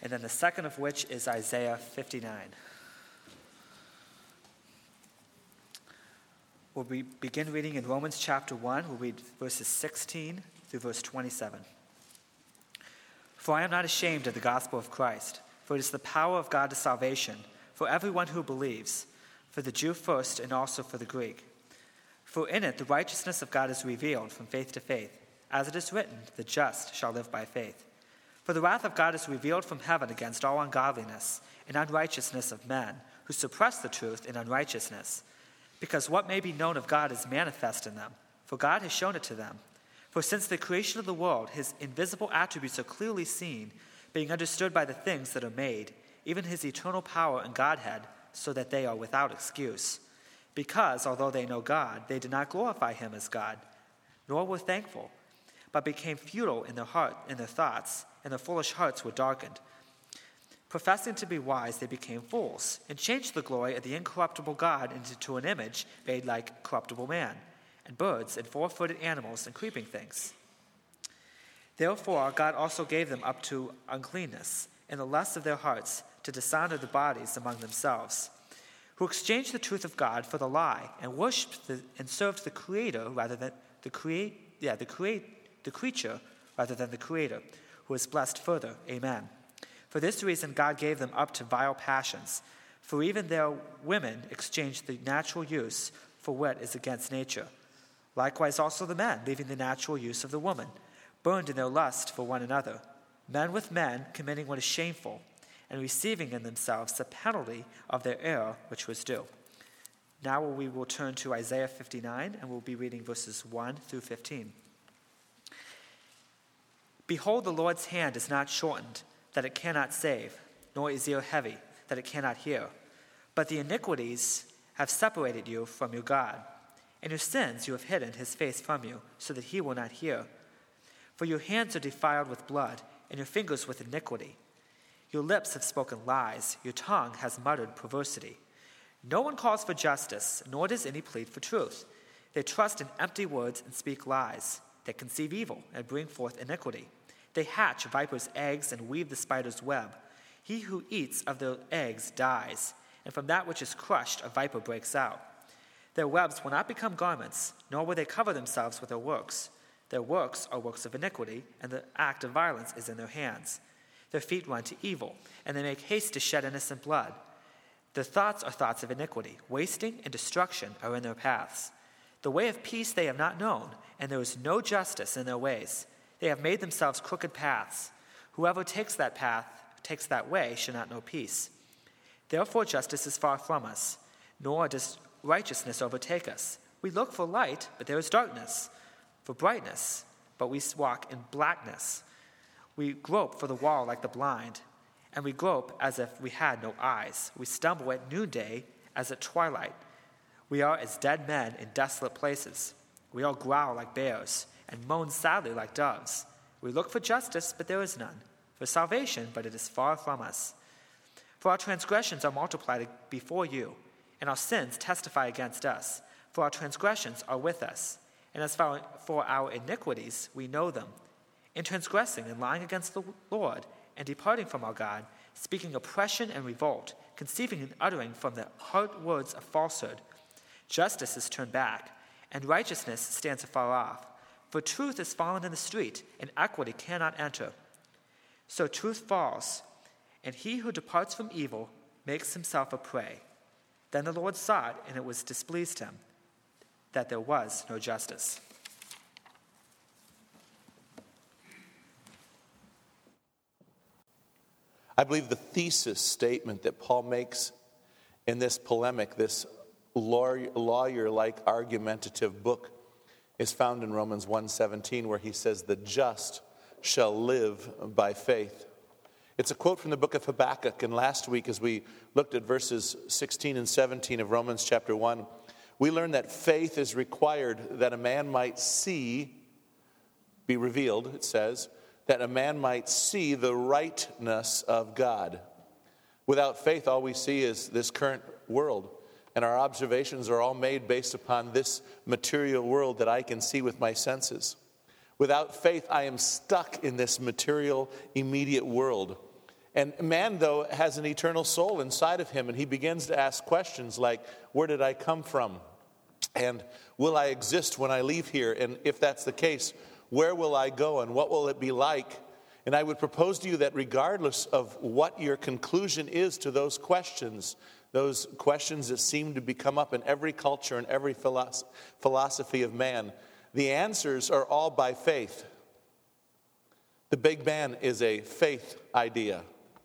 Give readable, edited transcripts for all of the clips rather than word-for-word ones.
and then the second of which is Isaiah 59. We'll begin reading in Romans chapter 1. We'll read verses 16 through verse 27. For I am not ashamed of the gospel of Christ, for it is the power of God to salvation for everyone who believes, for the Jew first and also for the Greek. For in it the righteousness of God is revealed from faith to faith, as it is written, the just shall live by faith. For the wrath of God is revealed from heaven against all ungodliness and unrighteousness of men, who suppress the truth in unrighteousness. Because what may be known of God is manifest in them, for God has shown it to them. For since the creation of the world, his invisible attributes are clearly seen, being understood by the things that are made, even his eternal power and Godhead, so that they are without excuse. Because, although they know God, they did not glorify him as God, nor were thankful, but became futile in their thoughts, and their foolish hearts were darkened. Professing to be wise, they became fools, and changed the glory of the incorruptible God into an image made like corruptible man, and birds, and four-footed animals, and creeping things. Therefore God also gave them up to uncleanness, in the lust of their hearts, to dishonor the bodies among themselves, who exchanged the truth of God for the lie, and worshipped and served the Creator rather than the creature rather than the Creator, who is blessed further. Amen. For this reason God gave them up to vile passions, for even their women exchanged the natural use for what is against nature. Likewise also the men, leaving the natural use of the woman, burned in their lust for one another, men with men committing what is shameful, and receiving in themselves the penalty of their error which was due. Now we will turn to Isaiah 59, and we'll be reading verses 1 through 15. Behold, the Lord's hand is not shortened, that it cannot save, nor his ear heavy, that it cannot hear. But the iniquities have separated you from your God, and your sins you have hidden his face from you, so that he will not hear. For your hands are defiled with blood, and your fingers with iniquity. Your lips have spoken lies, your tongue has muttered perversity. No one calls for justice, nor does any plead for truth. They trust in empty words and speak lies. They conceive evil and bring forth iniquity. They hatch viper's eggs and weave the spider's web. He who eats of their eggs dies, and from that which is crushed a viper breaks out. Their webs will not become garments, nor will they cover themselves with their works. Their works are works of iniquity, and the act of violence is in their hands. Their feet run to evil, and they make haste to shed innocent blood. Their thoughts are thoughts of iniquity. Wasting and destruction are in their paths. The way of peace they have not known, and there is no justice in their ways. They have made themselves crooked paths. Whoever takes that way shall not know peace. Therefore justice is far from us, nor does righteousness overtake us. We look for light, but there is darkness, for brightness, but we walk in blackness. We grope for the wall like the blind, and we grope as if we had no eyes. We stumble at noonday as at twilight. We are as dead men in desolate places. We all growl like bears and moan sadly like doves. We look for justice, but there is none, for salvation, but it is far from us. For our transgressions are multiplied before you, and our sins testify against us. For our transgressions are with us, and as for our iniquities, we know them. In transgressing and lying against the Lord, and departing from our God, speaking oppression and revolt, conceiving and uttering from the heart words of falsehood. Justice is turned back, and righteousness stands afar off. For truth is fallen in the street, and equity cannot enter. So truth falls, and he who departs from evil makes himself a prey. Then the Lord saw it, and it was displeased him, that there was no justice. I believe the thesis statement that Paul makes in this polemic, this lawyer-like argumentative book, is found in Romans 1:17, where he says, "The just shall live by faith." It's a quote from the book of Habakkuk, and last week as we looked at verses 16 and 17 of Romans chapter 1, we learned that faith is required that a man might be revealed, it says, that a man might see the rightness of God. Without faith, all we see is this current world, and our observations are all made based upon this material world that I can see with my senses. Without faith, I am stuck in this material, immediate world. And man, though, has an eternal soul inside of him, and he begins to ask questions like, where did I come from? And will I exist when I leave here? And if that's the case, where will I go and what will it be like? And I would propose to you that regardless of what your conclusion is to those questions that seem to come up in every culture and every philosophy of man, the answers are all by faith. The Big Bang is a faith idea.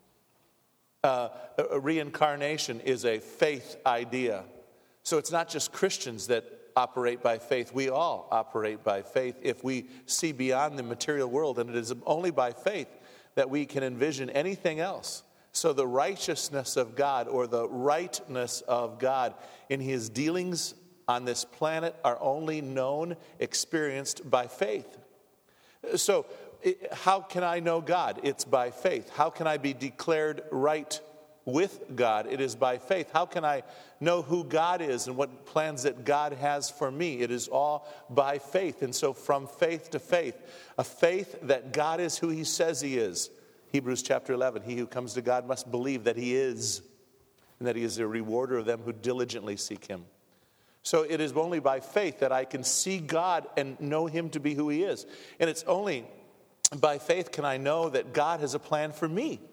Reincarnation is a faith idea. So it's not just Christians that operate by faith. We all operate by faith if we see beyond the material world, and it is only by faith that we can envision anything else. So the righteousness of God, or the rightness of God in his dealings on this planet, are only known, experienced by faith. So how can I know God? It's by faith. How can I be declared right with God? It is by faith. How can I know who God is and what plans that God has for me? It is all by faith. And so from faith to faith, a faith that God is who he says he is. Hebrews chapter 11, he who comes to God must believe that he is, and that he is a rewarder of them who diligently seek him. So it is only by faith that I can see God and know him to be who he is. And it's only by faith can I know that God has a plan for me.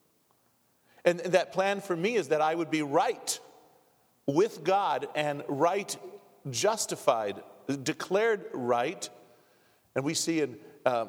And that plan for me is that I would be right with God and right, justified, declared right. And we see in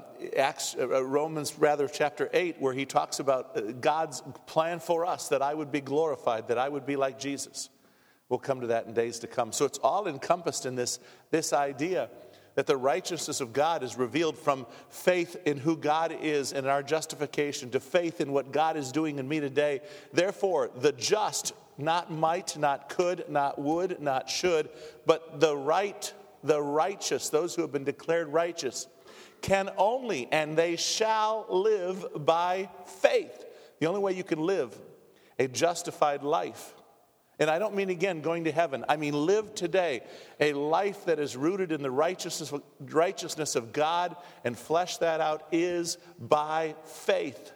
Romans chapter 8, where he talks about God's plan for us, that I would be glorified, that I would be like Jesus. We'll come to that in days to come. So it's all encompassed in this idea that the righteousness of God is revealed from faith in who God is and our justification to faith in what God is doing in me today. Therefore, the just, not might, not could, not would, not should, but the righteous, those who have been declared righteous, can only and they shall live by faith. The only way you can live a justified life, and I don't mean, again, going to heaven. I mean live today a life that is rooted in the righteousness of God and flesh that out, is by faith.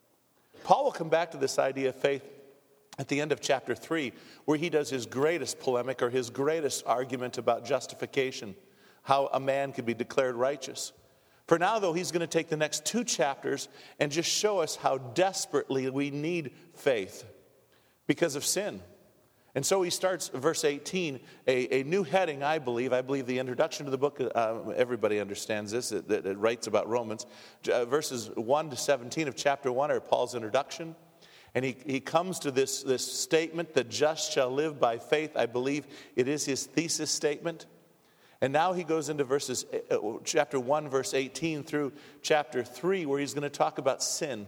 Paul will come back to this idea of faith at the end of chapter 3, where he does his greatest polemic or his greatest argument about justification, how a man can be declared righteous. For now, though, he's going to take the next 2 chapters and just show us how desperately we need faith because of sin. And so he starts verse 18, a new heading, I believe. I believe the introduction to the book, everybody understands this, it writes about Romans. Verses 1 to 17 of chapter 1 are Paul's introduction. And he comes to this statement, the just shall live by faith. I believe it is his thesis statement. And now he goes into chapter 1, verse 18 through chapter 3, where he's going to talk about sin.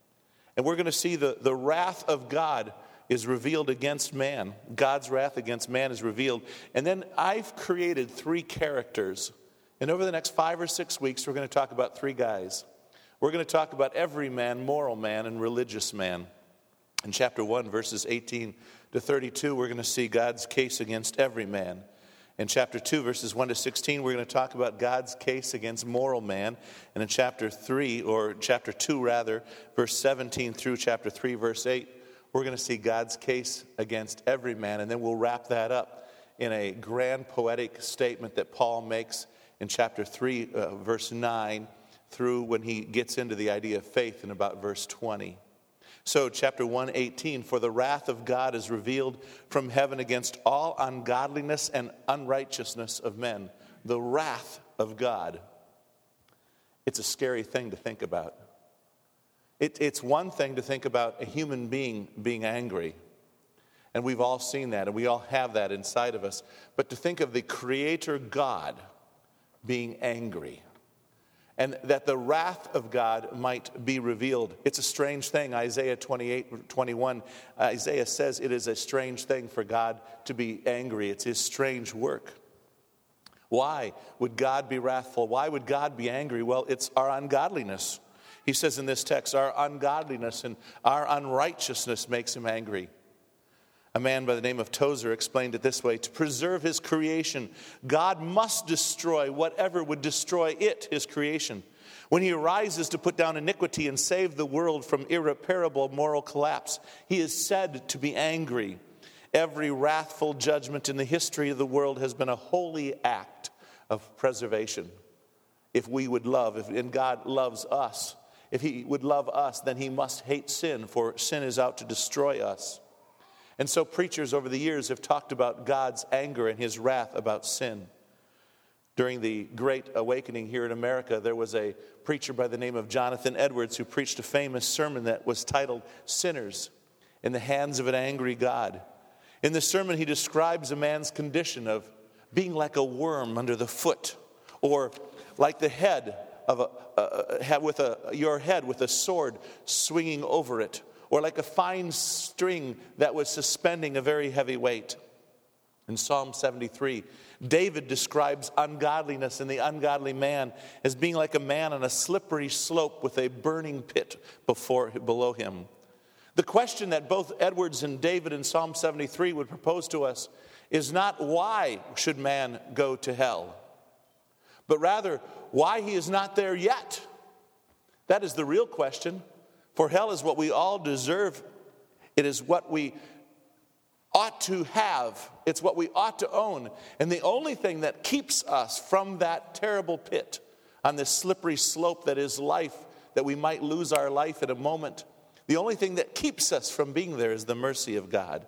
And we're going to see the wrath of God is revealed against man. God's wrath against man is revealed. And then I've created 3 characters. And over the next 5 or 6 weeks, we're going to talk about 3 guys. We're going to talk about every man, moral man, and religious man. In chapter 1, verses 18 to 32, we're going to see God's case against every man. In chapter 2, verses 1 to 16, we're going to talk about God's case against moral man. And in chapter 2, verse 17 through chapter 3, verse 8, we're going to see God's case against every man. And then we'll wrap that up in a grand poetic statement that Paul makes in chapter 3, verse 9, through when he gets into the idea of faith in about verse 20. So chapter 1:18, for the wrath of God is revealed from heaven against all ungodliness and unrighteousness of men. The wrath of God. It's a scary thing to think about. It's one thing to think about a human being being angry. And we've all seen that, and we all have that inside of us. But to think of the Creator God being angry, and that the wrath of God might be revealed. It's a strange thing. Isaiah 28:21, Isaiah says it is a strange thing for God to be angry. It's his strange work. Why would God be wrathful? Why would God be angry? Well, it's our ungodliness. He says in this text, our ungodliness and our unrighteousness makes him angry. A man by the name of Tozer explained it this way: to preserve his creation, God must destroy whatever would destroy it, his creation. When he arises to put down iniquity and save the world from irreparable moral collapse, he is said to be angry. Every wrathful judgment in the history of the world has been a holy act of preservation. If we would love, and God loves us, if he would love us, then he must hate sin, for sin is out to destroy us. And so preachers over the years have talked about God's anger and his wrath about sin. During the Great Awakening here in America, there was a preacher by the name of Jonathan Edwards who preached a famous sermon that was titled "Sinners in the Hands of an Angry God." In the sermon, he describes a man's condition of being like a worm under the foot, or like the head of your head with a sword swinging over it, or like a fine string that was suspending a very heavy weight. In Psalm 73, David describes ungodliness in the ungodly man as being like a man on a slippery slope with a burning pit below him. The question that both Edwards and David in Psalm 73 would propose to us is not why should man go to hell, but rather why he is not there yet. That is the real question, for hell is what we all deserve. It is what we ought to have. It's what we ought to own. And the only thing that keeps us from that terrible pit on this slippery slope that is life, that we might lose our life in a moment, the only thing that keeps us from being there is the mercy of God.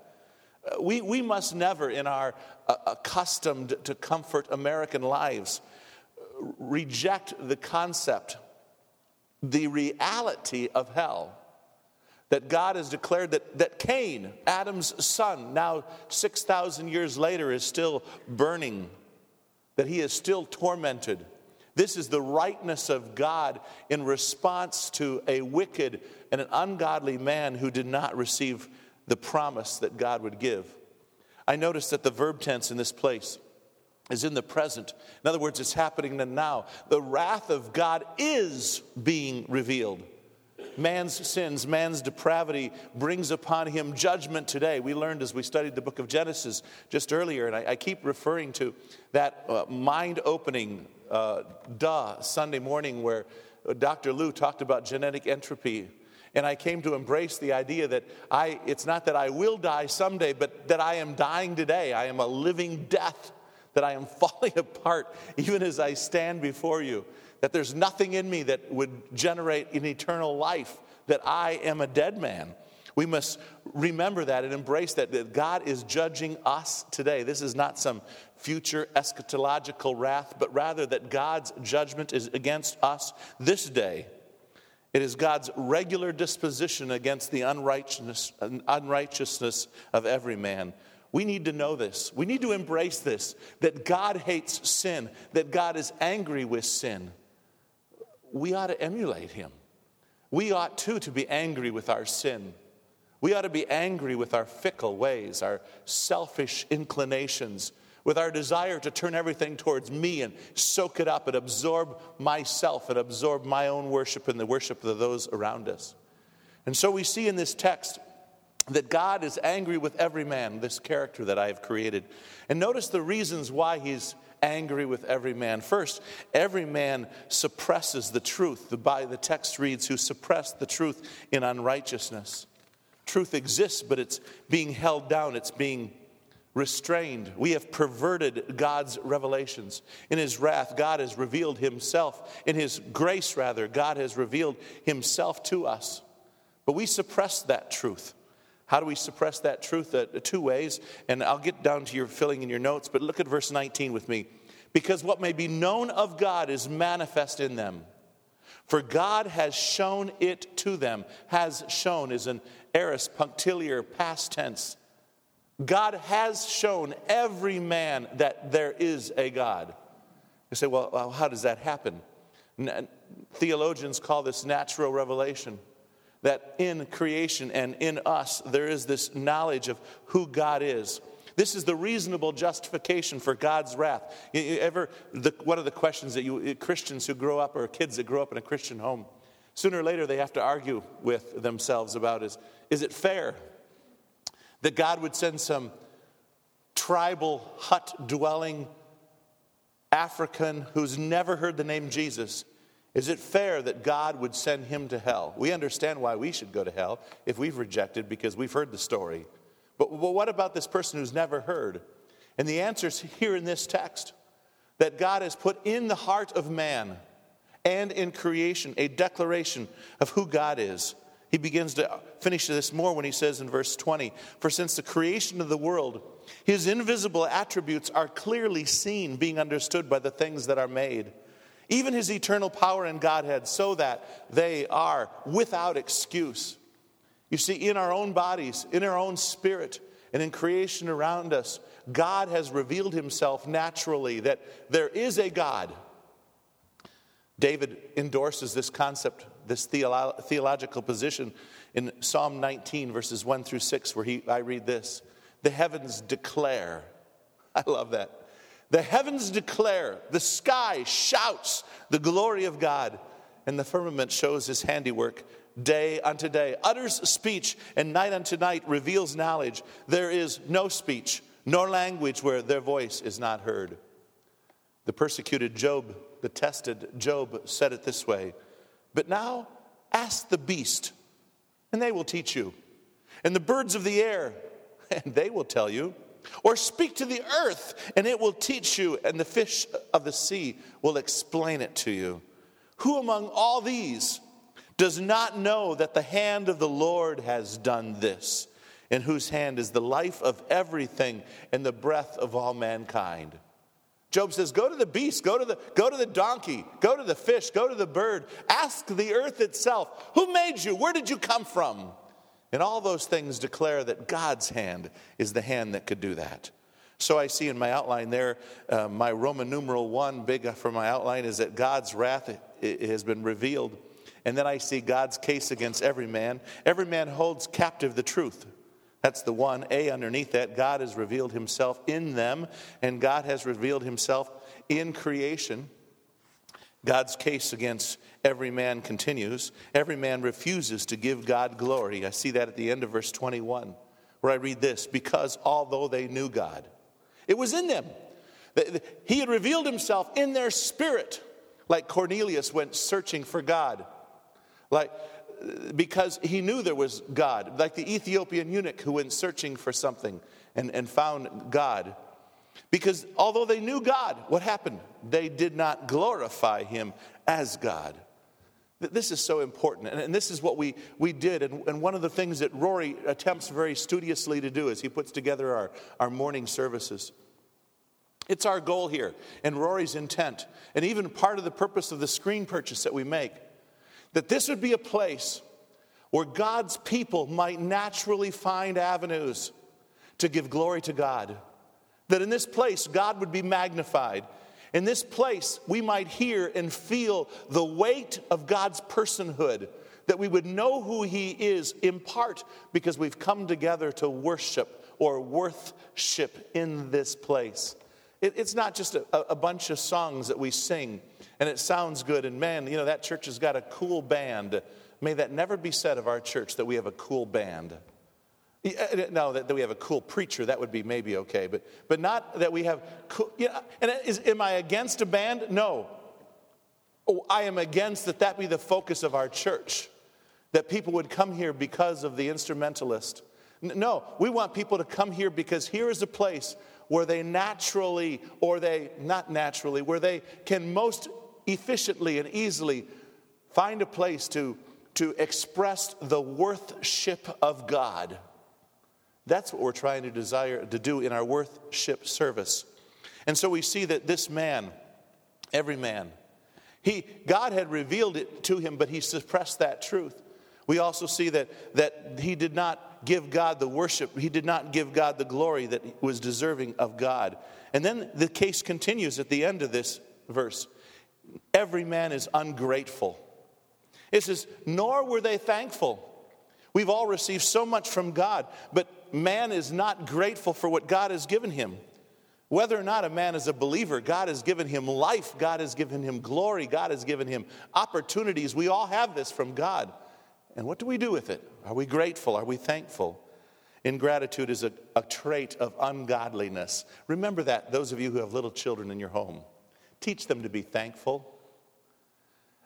We must never, in our accustomed to comfort American lives, reject the concept, the reality of hell. That God has declared that Cain, Adam's son, now 6,000 years later is still burning, that he is still tormented. This is the rightness of God in response to a wicked and an ungodly man who did not receive the promise that God would give. I noticed that the verb tense in this place is in the present. In other words, it's happening now. The wrath of God is being revealed. Man's sins, man's depravity brings upon him judgment today. We learned as we studied the book of Genesis just earlier, and I keep referring to that mind-opening Sunday morning where Dr. Lou talked about genetic entropy. And I came to embrace the idea that it's not that I will die someday, but that I am dying today. I am a living death, that I am falling apart even as I stand before you. That there's nothing in me that would generate an eternal life, that I am a dead man. We must remember that and embrace that God is judging us today. This is not some future eschatological wrath, but rather that God's judgment is against us this day. It is God's regular disposition against the unrighteousness of every man. We need to know this. We need to embrace this, that God hates sin, that God is angry with sin. We ought to emulate him. We ought too to be angry with our sin. We ought to be angry with our fickle ways, our selfish inclinations, with our desire to turn everything towards me and soak it up and absorb myself and absorb my own worship and the worship of those around us. And so we see in this text that God is angry with every man, this character that I have created. And notice the reasons why he's angry with every man. First, every man suppresses the truth. The text reads, who suppress the truth in unrighteousness. Truth exists, but it's being held down. It's being restrained. We have perverted God's revelations. In his wrath, God has revealed himself. In his grace, rather, God has revealed himself to us. But we suppress that truth. How do we suppress that truth? Two ways, and I'll get down to your filling in your notes, but look at verse 19 with me. Because what may be known of God is manifest in them. For God has shown it to them. Has shown is an aorist punctiliar past tense. God has shown every man that there is a God. You say, well, how does that happen? Theologians call this natural revelation. That in creation and in us, there is this knowledge of who God is. This is the reasonable justification for God's wrath. One of the questions that Christians who grow up, or kids that grow up in a Christian home, sooner or later they have to argue with themselves about is it fair that God would send some tribal, hut-dwelling African who's never heard the name Jesus Is it fair that God would send him to hell? We understand why we should go to hell if we've rejected because we've heard the story. But what about this person who's never heard? And the answer is here in this text, that God has put in the heart of man and in creation a declaration of who God is. He begins to finish this more when he says in verse 20, "For since the creation of the world, his invisible attributes are clearly seen, being understood by the things that are made, even his eternal power and Godhead, so that they are without excuse." You see, in our own bodies, in our own spirit, and in creation around us, God has revealed himself naturally, that there is a God. David endorses this concept, this theological position in Psalm 19, verses 1 through 6, where I read this: "The heavens declare," I love that, "the heavens declare, the sky shouts the glory of God, and the firmament shows his handiwork. Day unto day utters speech, and night unto night reveals knowledge. There is no speech, nor language where their voice is not heard." The persecuted Job, the tested Job, said it this way: "But now ask the beast, and they will teach you, and the birds of the air, and they will tell you. Or speak to the earth, and it will teach you, and the fish of the sea will explain it to you. Who among all these does not know that the hand of the Lord has done this, in whose hand is the life of everything and the breath of all mankind?" Job says, go to the beast, go to the donkey, go to the fish, go to the bird. Ask the earth itself, who made you? Where did you come from? And all those things declare that God's hand is the hand that could do that. So I see in my outline there, my Roman numeral 1, big for my outline, is that God's wrath has been revealed. And then I see God's case against every man. Every man holds captive the truth. That's the 1A underneath that. God has revealed himself in them, and God has revealed himself in creation. God's case against every man continues. Every man refuses to give God glory. I see that at the end of verse 21, where I read this: "Because although they knew God," it was in them. He had revealed himself in their spirit, like Cornelius went searching for God. Because he knew there was God, like the Ethiopian eunuch who went searching for something and found God. Because although they knew God, what happened? They did not glorify him as God. This is so important, and this is what we did. And one of the things that Rory attempts very studiously to do as he puts together our morning services. It's our goal here, and Rory's intent, and even part of the purpose of the screen purchase that we make, that this would be a place where God's people might naturally find avenues to give glory to God. That in this place, God would be magnified. In this place, we might hear and feel the weight of God's personhood. That we would know who he is, in part because we've come together to worship or worthship in this place. It's not just a bunch of songs that we sing and it sounds good, and man, that church has got a cool band. May that never be said of our church, that we have a cool band. No, that we have a cool preacher, that would be maybe okay, but not that we have cool. Am I against a band? No. I am against that be the focus of our church, that people would come here because of the instrumentalist. No, we want people to come here because here is a place where they naturally, or they not naturally, where they can most efficiently and easily find a place to express the worthship of God. That's what we're trying to desire to do in our worship service. And so we see that this man, every man, God had revealed it to him, but he suppressed that truth. We also see that he did not give God the worship. He did not give God the glory that was deserving of God. And then the case continues at the end of this verse. Every man is ungrateful. It says, nor were they thankful. We've all received so much from God, but man is not grateful for what God has given him. Whether or not a man is a believer, God has given him life. God has given him glory. God has given him opportunities. We all have this from God. And what do we do with it? Are we grateful? Are we thankful? Ingratitude is a trait of ungodliness. Remember that, those of you who have little children in your home. Teach them to be thankful.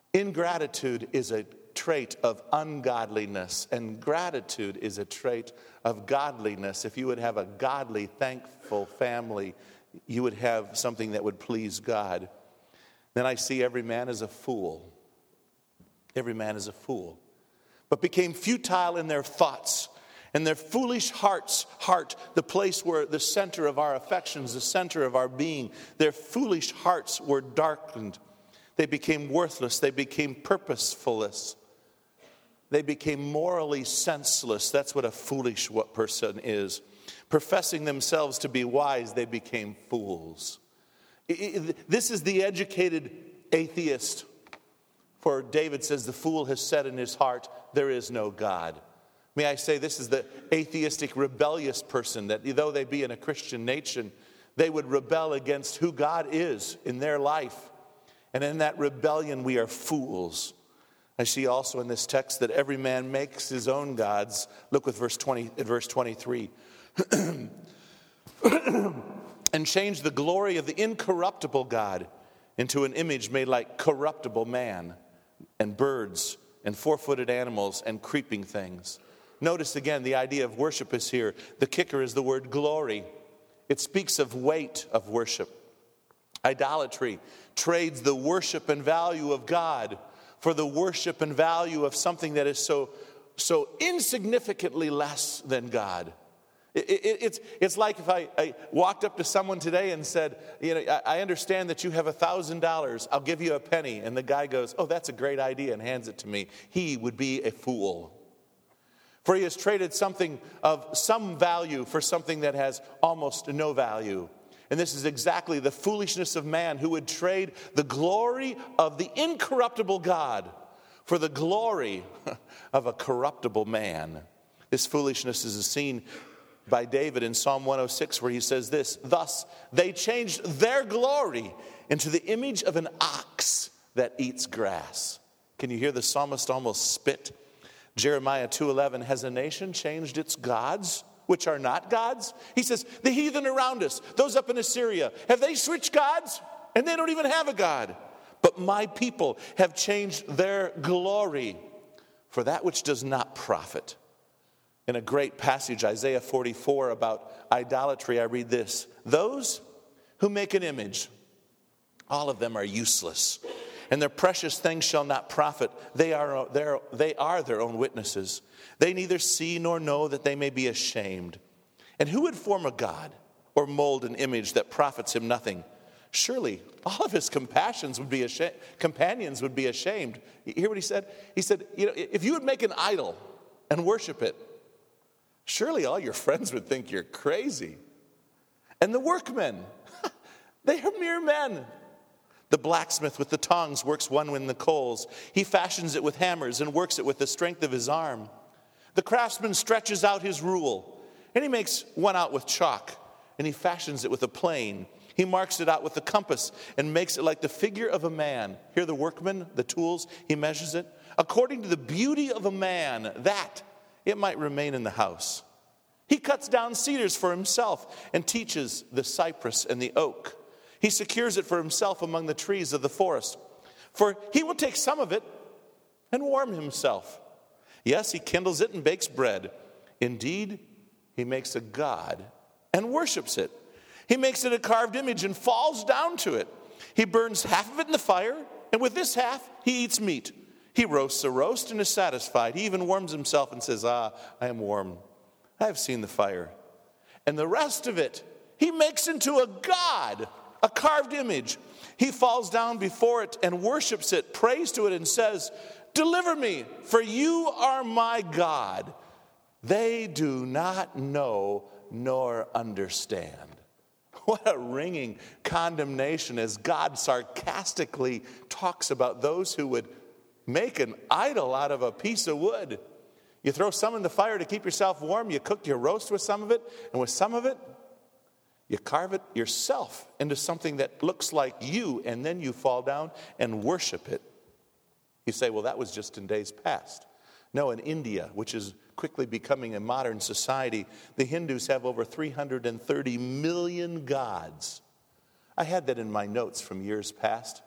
Ingratitude is a trait of ungodliness, and gratitude is a trait of godliness. If you would have a godly, thankful family, you would have something that would please God. Then I see every man as a fool. Every man is a fool, but became futile in their thoughts, and their foolish heart, the place where the center of our affections, the center of our being, their foolish hearts were darkened. They became worthless. They became purposeless. They became morally senseless. That's what a foolish person is. Professing themselves to be wise, they became fools. This is the educated atheist. For David says, the fool has said in his heart, there is no God. May I say, this is the atheistic, rebellious person, that though they be in a Christian nation, they would rebel against who God is in their life. And in that rebellion, we are fools. I see also in this text that every man makes his own gods. Look with verse 23. And change the glory of the incorruptible God into an image made like corruptible man and birds and four-footed animals and creeping things. Notice again, the idea of worship is here. The kicker is the word glory. It speaks of weight of worship. Idolatry trades the worship and value of God for the worship and value of something that is so insignificantly less than God. It's like if I walked up to someone today and said, I understand that you have $1,000. I'll give you a penny. And the guy goes, oh, that's a great idea, and hands it to me. He would be a fool. For he has traded something of some value for something that has almost no value. And this is exactly the foolishness of man, who would trade the glory of the incorruptible God for the glory of a corruptible man. This foolishness is seen by David in Psalm 106, where he says this, thus they changed their glory into the image of an ox that eats grass. Can you hear the psalmist almost spit? Jeremiah 2:11, has a nation changed its gods, which are not gods? He says, the heathen around us, those up in Assyria, have they switched gods? And they don't even have a God. But my people have changed their glory for that which does not profit. In a great passage, Isaiah 44, about idolatry, I read this. Those who make an image, all of them are useless, and their precious things shall not profit. They are their own witnesses. They neither see nor know that they may be ashamed. And who would form a god or mold an image that profits him nothing? Surely all of his companions would be ashamed. You hear what he said? He said, if you would make an idol and worship it, surely all your friends would think you're crazy. And the workmen, they are mere men. The blacksmith with the tongs works one in the coals. He fashions it with hammers and works it with the strength of his arm. The craftsman stretches out his rule, and he makes one out with chalk, and he fashions it with a plane. He marks it out with the compass and makes it like the figure of a man. Here the workman, the tools, he measures it according to the beauty of a man, that it might remain in the house. He cuts down cedars for himself and teaches the cypress and the oak. He secures it for himself among the trees of the forest. For he will take some of it and warm himself. Yes, he kindles it and bakes bread. Indeed, he makes a god and worships it. He makes it a carved image and falls down to it. He burns half of it in the fire, and with this half he eats meat. He roasts a roast and is satisfied. He even warms himself and says, I am warm. I have seen the fire. And the rest of it he makes into a god, a carved image. He falls down before it and worships it, prays to it, and says, deliver me, for you are my God. They do not know nor understand. What a ringing condemnation as God sarcastically talks about those who would make an idol out of a piece of wood. You throw some in the fire to keep yourself warm. You cook your roast with some of it. And with some of it, you carve it yourself into something that looks like you. And then you fall down and worship it. You say, well, that was just in days past. No, in India, which is quickly becoming a modern society, the Hindus have over 330 million gods. I had that in my notes from years past.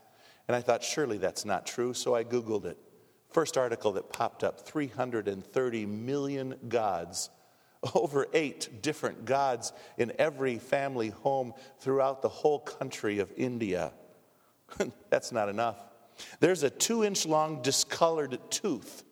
And I thought, surely that's not true, so I Googled it. First article that popped up, 330 million gods. Over 8 different gods in every family home throughout the whole country of India. That's not enough. There's a 2-inch long discolored tooth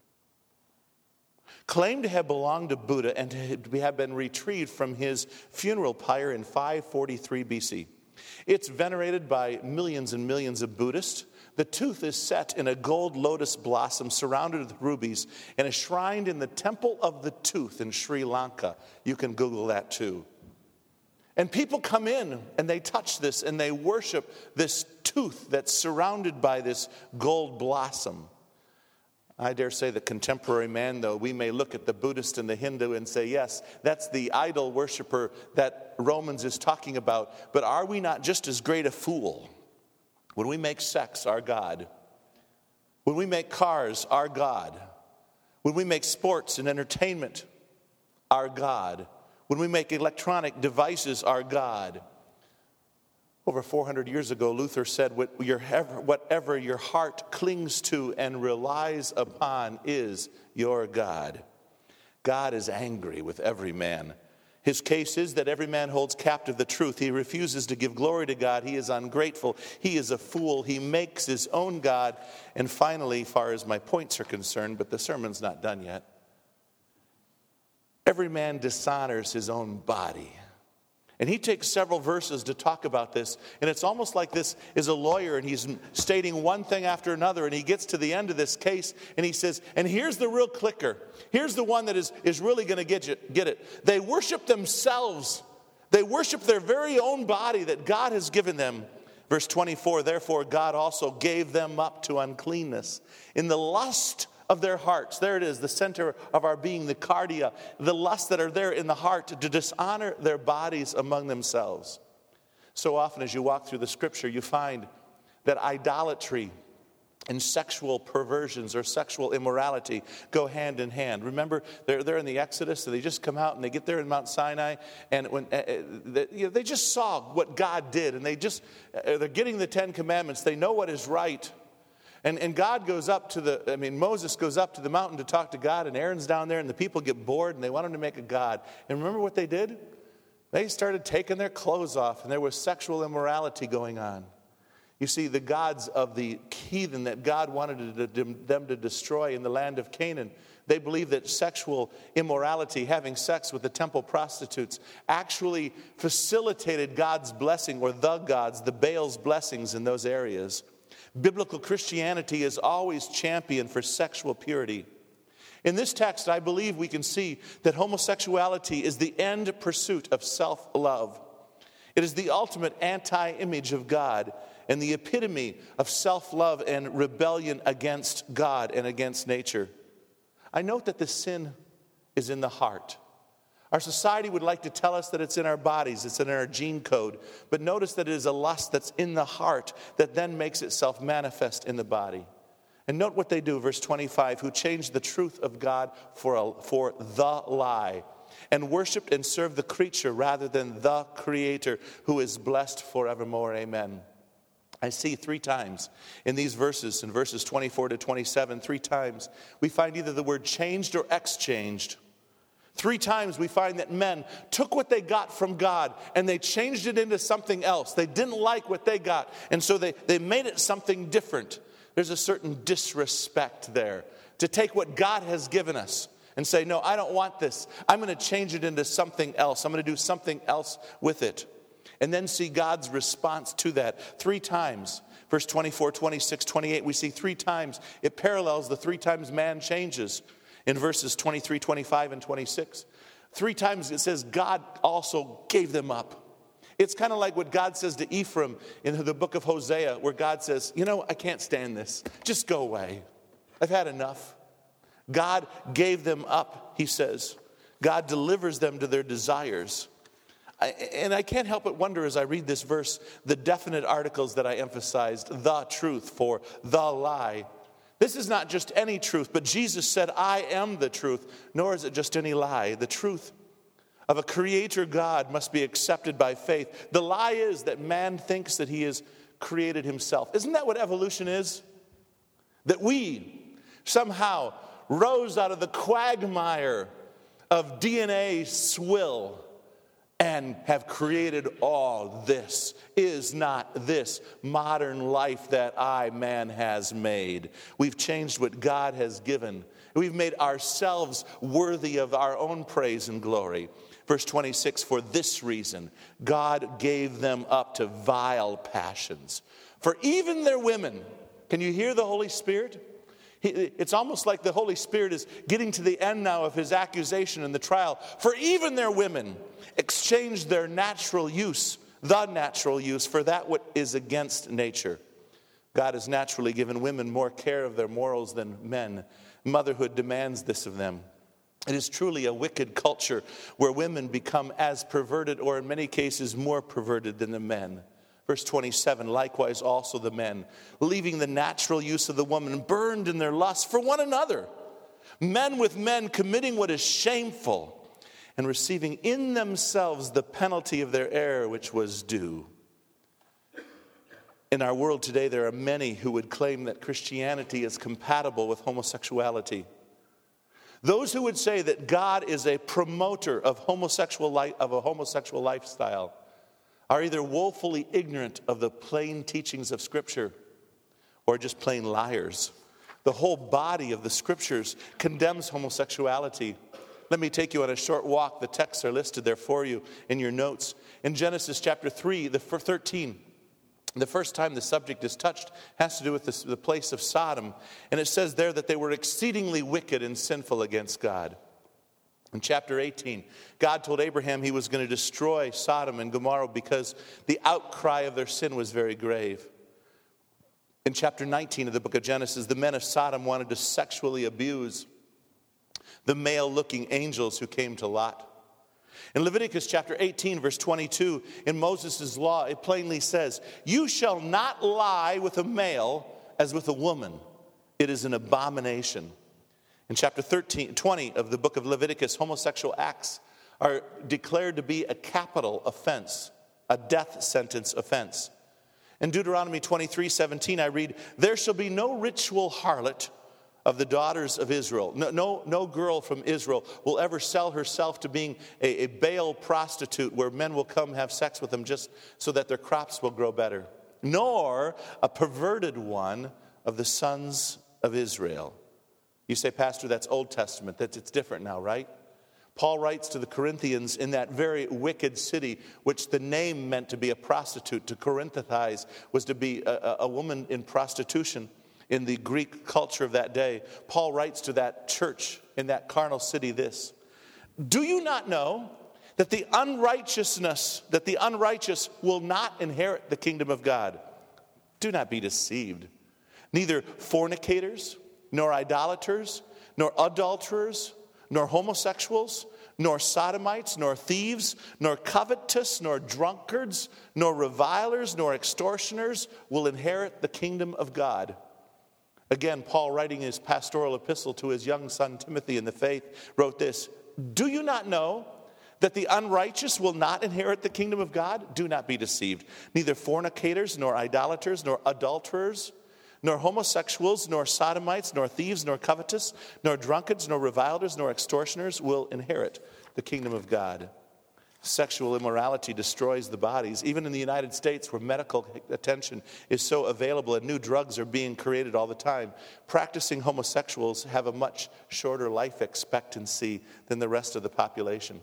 claimed to have belonged to Buddha and to have been retrieved from his funeral pyre in 543 BC. It's venerated by millions and millions of Buddhists. The tooth is set in a gold lotus blossom surrounded with rubies and enshrined in the Temple of the Tooth in Sri Lanka. You can Google that too. And people come in and they touch this and they worship this tooth that's surrounded by this gold blossom. I dare say the contemporary man, though, we may look at the Buddhist and the Hindu and say, yes, that's the idol worshiper that Romans is talking about. But are we not just as great a fool when we make sex our God? When we make cars our God? When we make sports and entertainment our God? When we make electronic devices our God? Over 400 years ago, Luther said, whatever your heart clings to and relies upon is your God. God is angry with every man. His case is that every man holds captive the truth. He refuses to give glory to God. He is ungrateful. He is a fool. He makes his own God. And finally, far as my points are concerned, but the sermon's not done yet, every man dishonors his own body. And he takes several verses to talk about this, and it's almost like this is a lawyer, and he's stating one thing after another, and he gets to the end of this case, and he says, and here's the real clicker. Here's the one that is really going to get it. They worship themselves. They worship their very own body that God has given them. Verse 24, therefore God also gave them up to uncleanness in the lust of their hearts. There it is, the center of our being, the cardia, the lusts that are there in the heart to dishonor their bodies among themselves. So often as you walk through the scripture, you find that idolatry and sexual perversions or sexual immorality go hand in hand. Remember, they're in the Exodus, and they just come out and they get there in Mount Sinai, and when they just saw what God did, and they're getting the 10 Commandments. They know what is right. And God goes up to Moses goes up to the mountain to talk to God, and Aaron's down there, and the people get bored, and they want him to make a god. And remember what they did? They started taking their clothes off, and there was sexual immorality going on. You see, the gods of the heathen that God wanted them to destroy in the land of Canaan, they believed that sexual immorality, having sex with the temple prostitutes, actually facilitated God's blessing, or the gods, the Baal's blessings in those areas. Biblical Christianity is always championed for sexual purity. In this text, I believe we can see that homosexuality is the end pursuit of self-love. It is the ultimate anti-image of God and the epitome of self-love and rebellion against God and against nature. I note that the sin is in the heart. Our society would like to tell us that it's in our bodies, it's in our gene code. But notice that it is a lust that's in the heart that then makes itself manifest in the body. And note what they do, verse 25, who changed the truth of God for the lie, and worshiped and served the creature rather than the Creator, who is blessed forevermore. Amen. I see 3 times in these verses, in verses 24 to 27, 3 times, we find either the word changed or exchanged. 3 times we find that men took what they got from God and they changed it into something else. They didn't like what they got, and so they made it something different. There's a certain disrespect there to take what God has given us and say, no, I don't want this. I'm going to change it into something else. I'm going to do something else with it. And then see God's response to that 3 times. Verse 24, 26, 28, we see 3 times. It parallels the 3 times man changes. In verses 23, 25, and 26, 3 times it says God also gave them up. It's kind of like what God says to Ephraim in the book of Hosea, where God says, I can't stand this. Just go away. I've had enough. God gave them up, he says. God delivers them to their desires. And I can't help but wonder as I read this verse, the definite articles that I emphasized, the truth for the lie. This is not just any truth, but Jesus said, I am the truth, nor is it just any lie. The truth of a creator God must be accepted by faith. The lie is that man thinks that he is created himself. Isn't that what evolution is? That we somehow rose out of the quagmire of DNA swill and have created all this. Is not this modern life that I, man, has made? We've changed what God has given. We've made ourselves worthy of our own praise and glory. Verse 26, for this reason, God gave them up to vile passions. For even their women, can you hear the Holy Spirit? It's almost like the Holy Spirit is getting to the end now of his accusation in the trial. For even their women exchanged their natural use, the natural use, for that what is against nature. God has naturally given women more care of their morals than men. Motherhood demands this of them. It is truly a wicked culture where women become as perverted, or in many cases more perverted than the men. Verse 27, likewise also the men, leaving the natural use of the woman, burned in their lust for one another. Men with men committing what is shameful, and receiving in themselves the penalty of their error which was due. In our world today, there are many who would claim that Christianity is compatible with homosexuality. Those who would say that God is a promoter of a homosexual lifestyle are either woefully ignorant of the plain teachings of Scripture or just plain liars. The whole body of the Scriptures condemns homosexuality. Let me take you on a short walk. The texts are listed there for you in your notes. In Genesis chapter 3, 13, the first time the subject is touched has to do with the place of Sodom. And it says there that they were exceedingly wicked and sinful against God. In chapter 18, God told Abraham he was going to destroy Sodom and Gomorrah because the outcry of their sin was very grave. In chapter 19 of the book of Genesis, the men of Sodom wanted to sexually abuse the male-looking angels who came to Lot. In Leviticus chapter 18, verse 22, in Moses' law, it plainly says, you shall not lie with a male as with a woman. It is an abomination. In chapter 20 of the book of Leviticus, homosexual acts are declared to be a capital offense, a death sentence offense. In Deuteronomy 23:17, I read, there shall be no ritual harlot of the daughters of Israel. No girl from Israel will ever sell herself to being a Baal prostitute where men will come have sex with them just so that their crops will grow better. Nor a perverted one of the sons of Israel. You say, Pastor, that's Old Testament. It's different now, right? Paul writes to the Corinthians in that very wicked city, which the name meant to be a prostitute. To Corinthize was to be a woman in prostitution in the Greek culture of that day. Paul writes to that church in that carnal city this: do you not know that the unrighteous will not inherit the kingdom of God? Do not be deceived. Neither fornicators, nor idolaters, nor adulterers, nor homosexuals, nor sodomites, nor thieves, nor covetous, nor drunkards, nor revilers, nor extortioners will inherit the kingdom of God. Again, Paul, writing his pastoral epistle to his young son Timothy in the faith, wrote this: do you not know that the unrighteous will not inherit the kingdom of God? Do not be deceived. Neither fornicators, nor idolaters, nor adulterers, nor homosexuals, nor sodomites, nor thieves, nor covetous, nor drunkards, nor revilers, nor extortioners will inherit the kingdom of God. Sexual immorality destroys the bodies. Even in the United States, where medical attention is so available and new drugs are being created all the time, practicing homosexuals have a much shorter life expectancy than the rest of the population.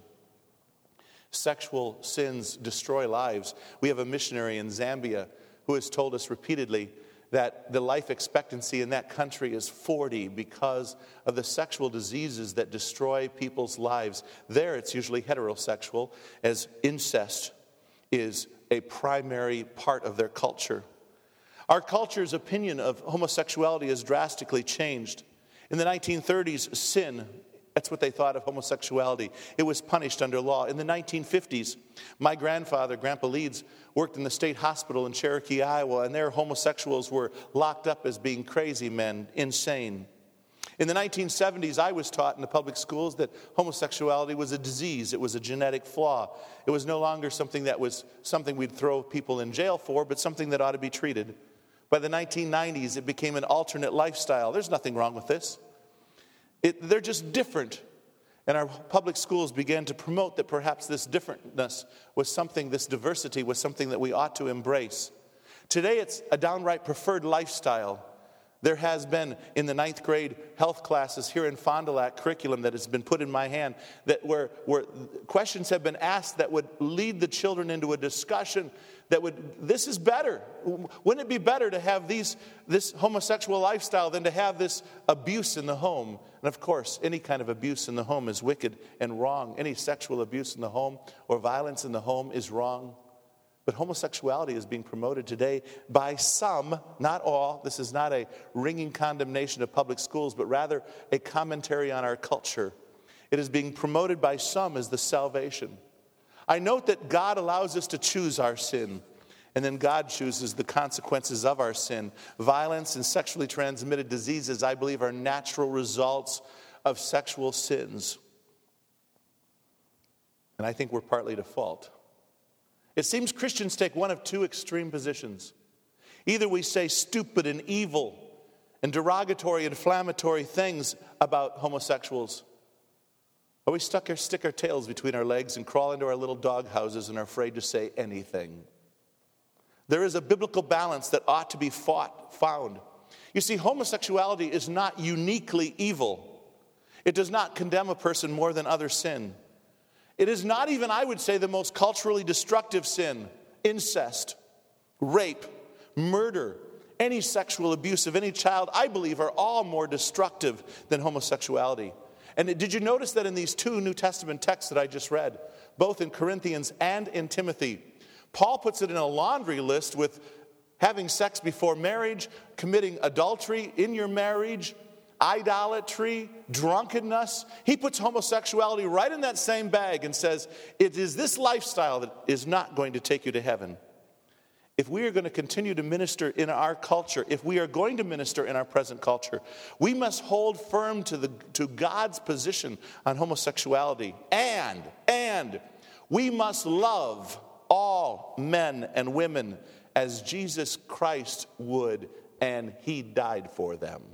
Sexual sins destroy lives. We have a missionary in Zambia who has told us repeatedly that the life expectancy in that country is 40 because of the sexual diseases that destroy people's lives. There it's usually heterosexual, as incest is a primary part of their culture. Our culture's opinion of homosexuality has drastically changed. In the 1930s, sin, that's what they thought of homosexuality. It was punished under law. In the 1950s, my grandfather, Grandpa Leeds, worked in the state hospital in Cherokee, Iowa, and there homosexuals were locked up as being crazy men, insane. In the 1970s, I was taught in the public schools that homosexuality was a disease. It was a genetic flaw. It was no longer something we'd throw people in jail for, but something that ought to be treated. By the 1990s, it became an alternate lifestyle. There's nothing wrong with this. They're just different. And our public schools began to promote that perhaps this differentness was something, this diversity was something that we ought to embrace. Today, it's a downright preferred lifestyle. There has been, in the 9th grade health classes here in Fond du Lac, curriculum that has been put in my hand, that where questions have been asked that would lead the children into a discussion this is better. Wouldn't it be better to have this homosexual lifestyle than to have this abuse in the home? And of course, any kind of abuse in the home is wicked and wrong. Any sexual abuse in the home or violence in the home is wrong. But homosexuality is being promoted today by some, not all. This is not a ringing condemnation of public schools, but rather a commentary on our culture. It is being promoted by some as the salvation. I note that God allows us to choose our sin, and then God chooses the consequences of our sin. Violence and sexually transmitted diseases, I believe, are natural results of sexual sins. And I think we're partly to fault. It seems Christians take one of two extreme positions. Either we say stupid and evil and derogatory, inflammatory things about homosexuals, or we stick our tails between our legs and crawl into our little dog houses and are afraid to say anything. There is a biblical balance that ought to be found. You see, homosexuality is not uniquely evil. It does not condemn a person more than other sin. It is not even, I would say, the most culturally destructive sin. Incest, rape, murder, any sexual abuse of any child, I believe, are all more destructive than homosexuality. And did you notice that in these two New Testament texts that I just read, both in Corinthians and in Timothy, Paul puts it in a laundry list with having sex before marriage, committing adultery in your marriage, idolatry, drunkenness. He puts homosexuality right in that same bag and says, it is this lifestyle that is not going to take you to heaven. If we are going to continue to minister in our culture, if we are going to minister in our present culture, we must hold firm to God's position on homosexuality. And we must love all men and women as Jesus Christ would, and he died for them.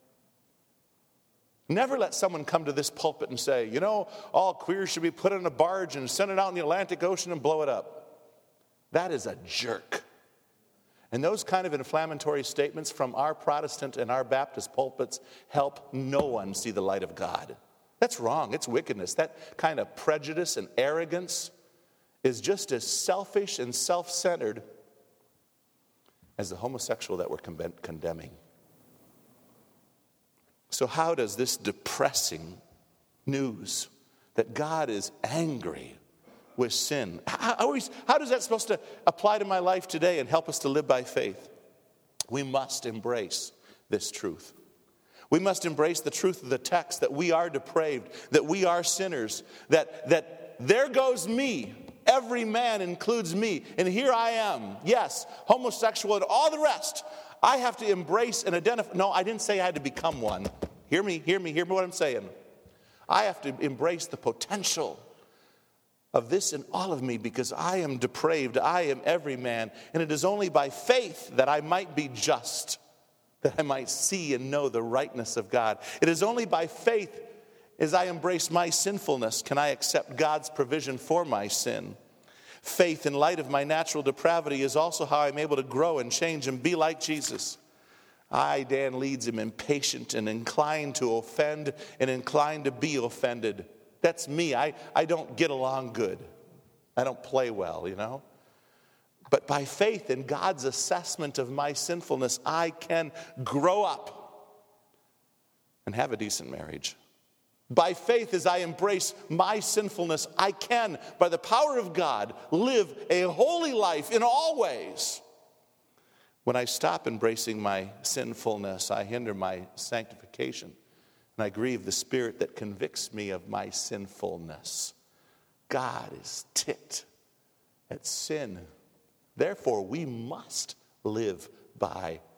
Never let someone come to this pulpit and say, all queers should be put in a barge and sent it out in the Atlantic Ocean and blow it up. That is a jerk. And those kind of inflammatory statements from our Protestant and our Baptist pulpits help no one see the light of God. That's wrong. It's wickedness. That kind of prejudice and arrogance is just as selfish and self-centered as the homosexual that we're condemning. So how does this depressing news that God is angry with sin, how is that supposed to apply to my life today and help us to live by faith? We must embrace this truth. We must embrace the truth of the text that we are depraved, that we are sinners, that there goes me. Every man includes me, and here I am. Yes, homosexual and all the rest. I have to embrace and identify. No, I didn't say I had to become one. Hear me what I'm saying. I have to embrace the potential of this in all of me because I am depraved. I am every man. And it is only by faith that I might be just, that I might see and know the rightness of God. It is only by faith as I embrace my sinfulness can I accept God's provision for my sin. Faith in light of my natural depravity is also how I'm able to grow and change and be like Jesus. Dan Leeds, am impatient and inclined to offend and inclined to be offended. That's me. I don't get along good. I don't play well, But by faith in God's assessment of my sinfulness, I can grow up and have a decent marriage. By faith, as I embrace my sinfulness, I can, by the power of God, live a holy life in all ways. When I stop embracing my sinfulness, I hinder my sanctification. And I grieve the Spirit that convicts me of my sinfulness. God is ticked at sin. Therefore, we must live by